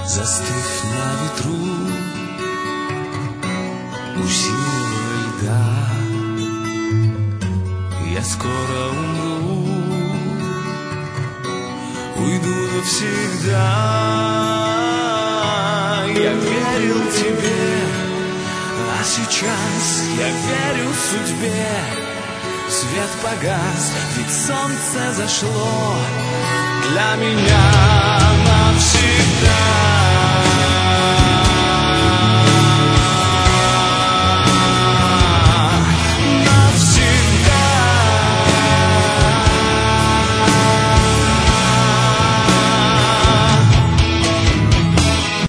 Застыв на ветру у синего льда, я скоро умру, уйду навсегда. Я верил тебе, а сейчас я верю судьбе. Свет погас, ведь солнце зашло для меня навсегда.